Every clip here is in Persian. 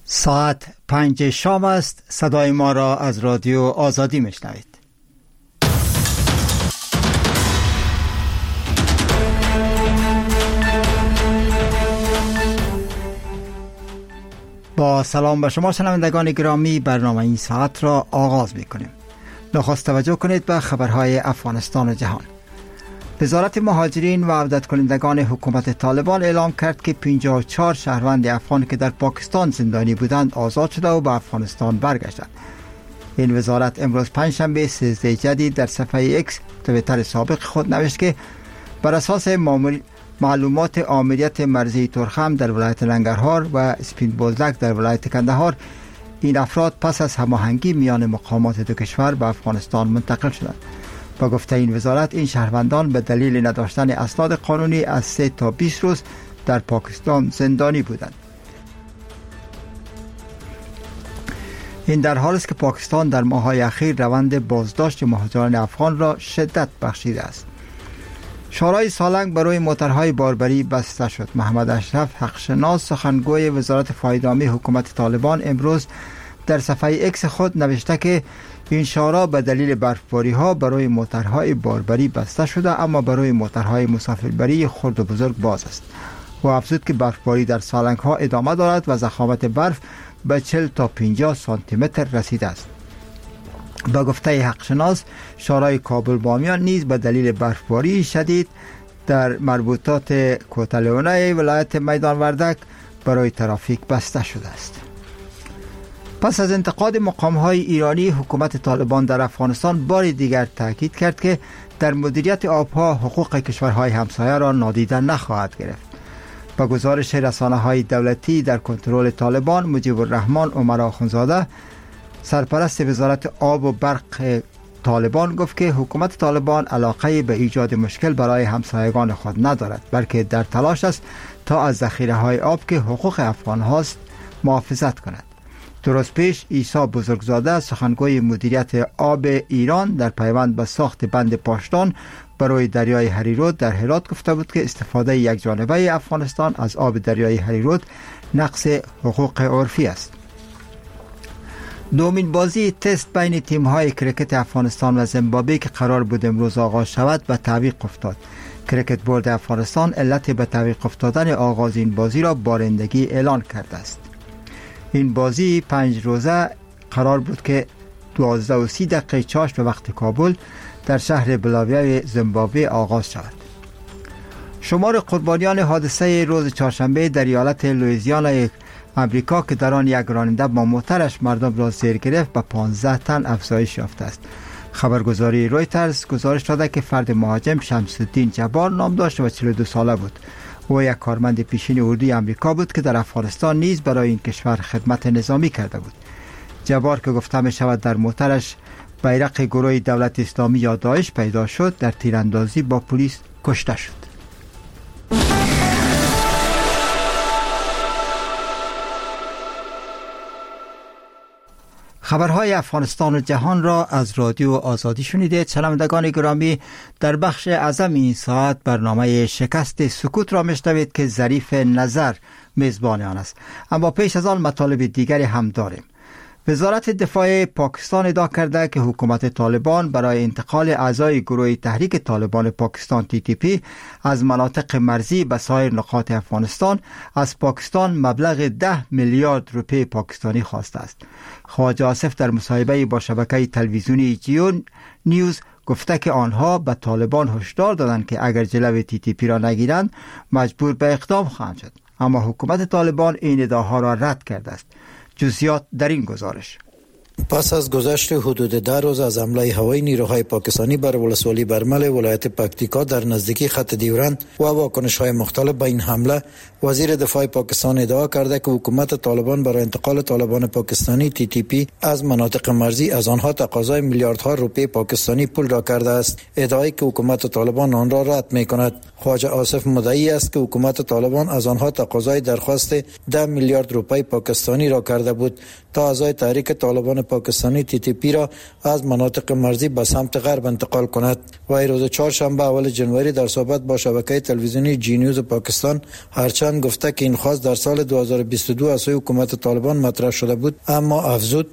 ساعت 5 شام است. صدای ما را از رادیو آزادی میشنوید. با سلام به شما شنوندگان گرامی، برنامه این ساعت را آغاز میکنیم. نخست توجه کنید به خبرهای افغانستان و جهان. وزارت مهاجرین و عودت کنندگان حکومت طالبان اعلام کرد که 54 شهروند افغان که در پاکستان زندانی بودند آزاد شده و به افغانستان برگشتند. این وزارت امروز پنجشنبه 13 جدید در صفحه ایکس توییتر سابق خود نوشت که بر اساس معلومات آمریت مرزی ترخم در ولایت ننگرهار و اسپین بولدک در ولایت کندهار، این افراد پس از هماهنگی میان مقامات دو کشور به افغانستان منتقل شدند. با گفته این وزارت، این شهروندان به دلیل نداشتن اسناد قانونی از 3 تا 20 روز در پاکستان زندانی بودند. این در حالی است که پاکستان در ماه‌های اخیر روند بازداشت مهاجران افغان را شدت بخشیده است. شورای سالنگ برای موترهای باربری بسته شد. محمد اشرف حقشناس، سخنگوی وزارت فایدامی حکومت طالبان، امروز در صفحه ایکس خود نوشته که این شورا به دلیل برفباری ها برای موترهای باربری بسته شده، اما برای موترهای مسافربری خرد و بزرگ باز است. و افزود که برفباری در سالنگ ها ادامه دارد و ضخامت برف به 40 تا 50 سانتی متر رسیده است. با گفته حقشناس، شورای کابل بامیان نیز به دلیل برفباری شدید در مربوطات کوتلونه ولایت میدان وردک برای ترافیک بسته شده است. پس از انتقاد مقام‌های ایرانی، حکومت طالبان در افغانستان بار دیگر تاکید کرد که در مدیریت آبها حقوق کشورهای همسایه را نادیده نخواهد گرفت. با گزارش رسانه‌های دولتی در کنترل طالبان، مجیب الرحمن عمر آخونزاده، سرپرست وزارت آب و برق طالبان، گفت که حکومت طالبان علاقه به ایجاد مشکل برای همسایگان خود ندارد، بلکه در تلاش است تا از ذخیره‌های آب که حقوق افغان هاست محافظت کند. درست پیش عیسی بزرگزاده، سخنگوی مدیریت آب ایران، در پیوند به ساخت بند پاشدان برای دریای هریرود در هرات گفته بود که استفاده یک جانبه افغانستان از آب دریای هریرود نقض حقوق عرفی است. دومین بازی تست بین تیم‌های کرکت افغانستان و زیمبابوه که قرار بود امروز آغاز شود به تعویق افتاد. کرکت بورد افغانستان علت به تعویق افتادن آغاز این بازی را بارندگی اعلان کرده است. این بازی 5 روزه قرار بود که 12:30 چاشت به وقت کابل در شهر بلاویای زیمبابوه آغاز شود. شمار قربانیان حادثه روز چهارشنبه در ایالت لوئیزیانا امریکا که در آن یک راننده با موترش مردم را زیر گرفت به 15 تن افزایش یافته است. خبرگزاری رویترز گزارش داده که فرد مهاجم شمس‌الدین جبار نام داشت و 42 ساله بود. او یک کارمند پیشین اردوی امریکا بود که در افغانستان نیز برای این کشور خدمت نظامی کرده بود. جبار که گفته می شود در موترش بیرق گروه دولت اسلامی یا داعش پیدا شد، در تیراندازی با پلیس کشته شد. خبرهای افغانستان و جهان را از رادیو آزادی شنیدید. شنوندگان گرامی، در بخش اعظم این ساعت برنامه شکست سکوت را میشنوید که ظریف نظر میزبان آن است. اما پیش از آن مطالب دیگری هم داریم. وزارت دفاع پاکستان ادعا کرده که حکومت طالبان برای انتقال اعضای گروه تحریک طالبان پاکستان TTP از مناطق مرزی به سایر نقاط افغانستان از پاکستان مبلغ 10 میلیارد روپیه پاکستانی خواسته است. خواجه آصف در مصاحبه با شبکه تلویزیونی جیو نیوز گفته که آنها به طالبان هشدار دادند که اگر جلوی TTP را نگیرند مجبور به اقدام خواهند شد. اما حکومت طالبان این ادعاها را رد کرده است. جزئیات در این گزارش. پس از گذشت حدود 10 روز از حمله هوایی نیروهای پاکستانی بر ولسوالی برمل ولایت پکتیکا در نزدیکی خط ډیورند و واکنش‌های مختلف به این حمله، وزیر دفاع پاکستان ادعا کرده که حکومت طالبان برای انتقال طالبان پاکستانی TTP از مناطق مرزی از آنها تقاضای میلیاردها روپیه پاکستانی پول را کرده است. ادعایی که حکومت طالبان آن را رد می‌کند. خواجه آصف مدعی است که حکومت طالبان از آنها تقاضای درخواست 10 میلیارد روپیه پاکستانی را کرده بود تا اعضای تحریک طالبان پاکستانی TTP را از مناطق مرزی به سمت غرب انتقال کند. و روز چهارشنبه اول جنوری در صحبت با شبکه تلویزیونی جی نیوز پاکستان هرچند گفته که این خواست در سال 2022 از سوی حکومت طالبان مطرح شده بود، اما افزود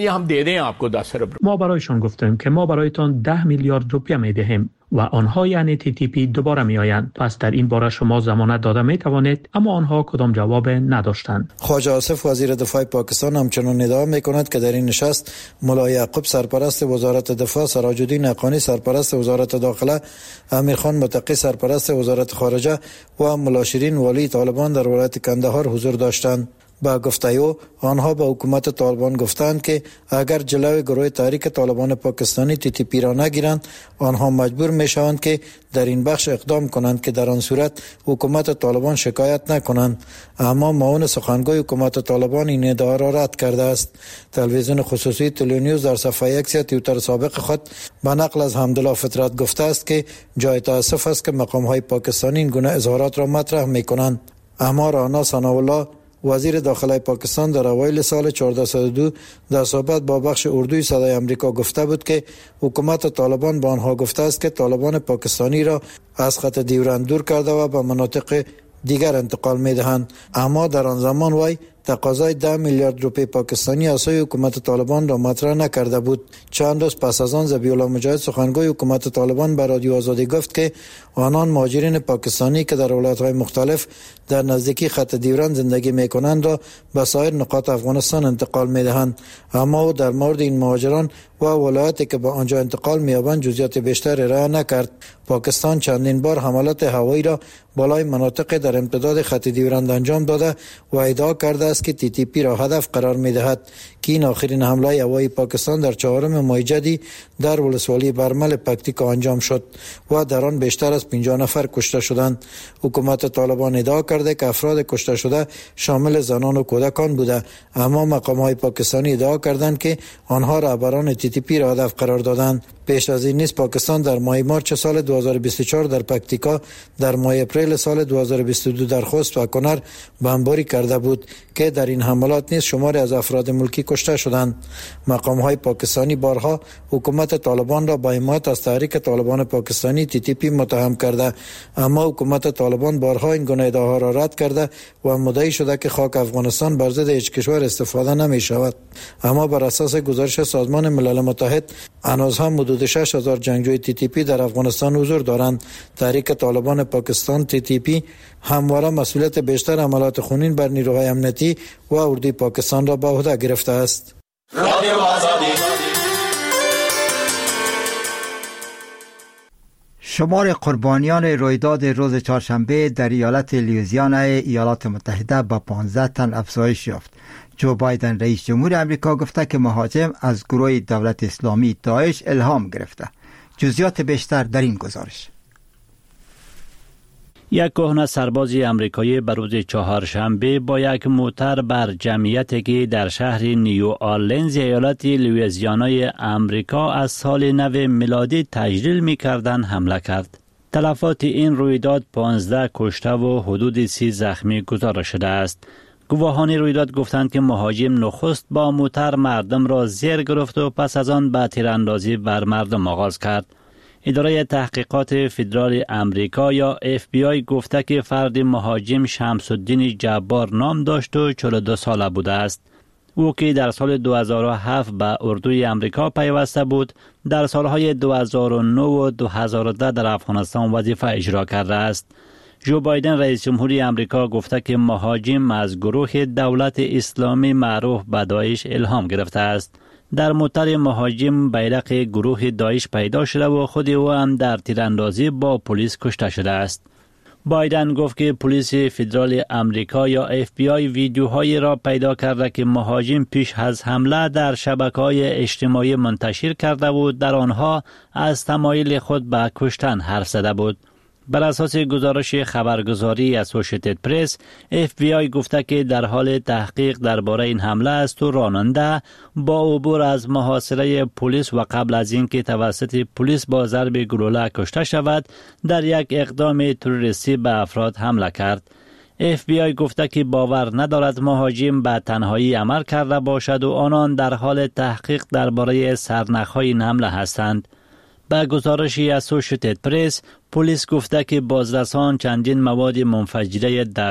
ما برایشان گفتیم که ما برایتان 10 میلیارد روپیه میدهیم و آنها یعنی TTP دوباره می آیند. پس در این باره شما ضمانت داده می توانید، اما آنها کدام جواب نداشتند. خواجه آصف وزیر دفاع پاکستان همچنان ادعا می کند که در این نشست ملا یعقوب سرپرست وزارت دفاع، سراج الدین حقانی سرپرست وزارت داخله، امیر خان متقی سرپرست وزارت خارجه و ملا شیرین والی طالبان در ولایت کندهار حضور داشتند. با گفته او آنها به حکومت طالبان گفتند که اگر جلوی گروه تحریک طالبان پاکستانی TTP را نگیرند، آنها مجبور می شوند که در این بخش اقدام کنند که در آن صورت حکومت طالبان شکایت نکنند. اما معاون سخنگوی حکومت طالبان این ادعا را رد کرده است. تلویزیون خصوصی تلونیوز در صفحه اکس توییتر سابق خود به نقل از حمدالله فطرت گفته است که جای تأسف است که مقام های پاکستانی این گونه اظهارات را مطرح می کنند. اما رانا ثناءالله وزیر داخله پاکستان در اوایل سال 1402 در صحبت با بخش اردوی صدای امریکا گفته بود که حکومت طالبان به آنها گفته است که طالبان پاکستانی را از خط ډیورند دور کرده و به مناطق دیگر انتقال می دهند. اما در آن زمان وی تقاضای 10 میلیارد روپیه پاکستانی از سوی حکومت طالبان را مطرح نکرده بود. چند روز پس از آن ذبیح الله مجاهد سخنگوی حکومت طالبان به رادیو آزادی گفت که آنان مهاجرین پاکستانی که در ولایت‌های مختلف در نزدیکی خط ډیورند زندگی می‌کنند را به سایر نقاط افغانستان انتقال می‌دهند. اما او در مورد این مهاجران و ولایتی که به آنجا انتقال می‌یابند جزئیات بیشتر ارائه نکرد. پاکستان چندین بار حملات هوایی را بالای مناطق در امتداد خط ډیورند انجام داده و ادعا کرده است که TTP را هدف قرار می‌دهد که این آخرین حمله هوایی پاکستان در 4 ماه جدی در ولسوالی برمل پکتیکا انجام شد و در آن بیشتر از 50 نفر کشته شدند. حکومت طالبان ادعا کرده که افراد کشته شده شامل زنان و کودکان بوده، اما مقام‌های پاکستانی ادعا کردند که آنها رهبران TTP را هدف قرار دادند. پیش از این نیز پاکستان در ماه مارچ سال 2024 در پکتیکا، در ماه اپریل سال 2022 در خوست و کنر بمباری کرده بود که در این حملات نیز شماری از افراد ملکی کشته شدند. مقام‌های پاکستانی بارها حکومت طالبان را با حمایت از تحریک طالبان پاکستانی TTP متهم کرده، اما حکومت طالبان بارها این گونه ادعاها را رد کرده و مدعی شده که خاک افغانستان بر ضد هیچ کشور استفاده نمی شود. اما بر اساس گزارش سازمان ملل متحد هنوز هم حدود 6000 جنگجوی TTP در افغانستان حضور دارند. تحریک طالبان پاکستان TTP همواره مسئولیت بیشتر حملات خونین بر نیروهای امنیتی و اردوی پاکستان را به عهده گرفته است. شمار قربانیان رویداد روز چهارشنبه در ایالت لوئیزیانا ایالات متحده به 15 تن افزایش یافت. جو بایدن رئیس جمهور امریکا گفته که مهاجم از گروه دولت اسلامی داعش الهام گرفته. جزئیات بیشتر در این گزارش. یک کهنه سرباز امریکایی به روز چهارشنبه با یک موتر بر جمعیتی که در شهر نیو آرلینز ایالت لوئیزیانای امریکا از سال نو میلادی تجلیل می‌کردند حمله کرد. تلفات این رویداد 15 کشته و حدود 30 زخمی گزارش شده است. گواهان رویداد گفتند که مهاجم نخست با موتر مردم را زیر گرفت و پس از آن به تیراندازی بر مردم آغاز کرد. اداره تحقیقات فدرال امریکا یا FBI گفته که فرد مهاجم شمس الدین جبار نام داشت و 42 ساله بوده است. او که در سال 2007 به اردوی امریکا پیوسته بود، در سالهای 2009 و 2010 در افغانستان وظیفه اجرا کرده است. جو بایدن رئیس جمهوری امریکا گفته که مهاجم از گروه دولت اسلامی معروف به داعش الهام گرفته است. در موتر مهاجم بیرق گروه داعش پیدا شده و خود او هم در تیراندازی با پلیس کشته شده است. بایدن گفت که پلیس فدرال امریکا یا FBI ویدیوهایی را پیدا کرده که مهاجم پیش از حمله در شبکه‌های اجتماعی منتشر کرده بود، در آنها از تمایل خود به کشتن حرف زده بود. بر اساس گزارش خبرگزاری اسوسییتد پرس، FBI گفته که در حال تحقیق درباره این حمله است و راننده با عبور از محاصره پلیس و قبل از اینکه توسط پلیس با ضرب گلوله کشته شود، در یک اقدام تروریستی به افراد حمله کرد. FBI گفته که باور ندارد مهاجم به تنهایی عمل کرده باشد و آنان در حال تحقیق درباره سرنخ‌های این حمله هستند. به گزارشی اسوشییتد پرس، پلیس گفته که بازرسان چندین مواد منفجره در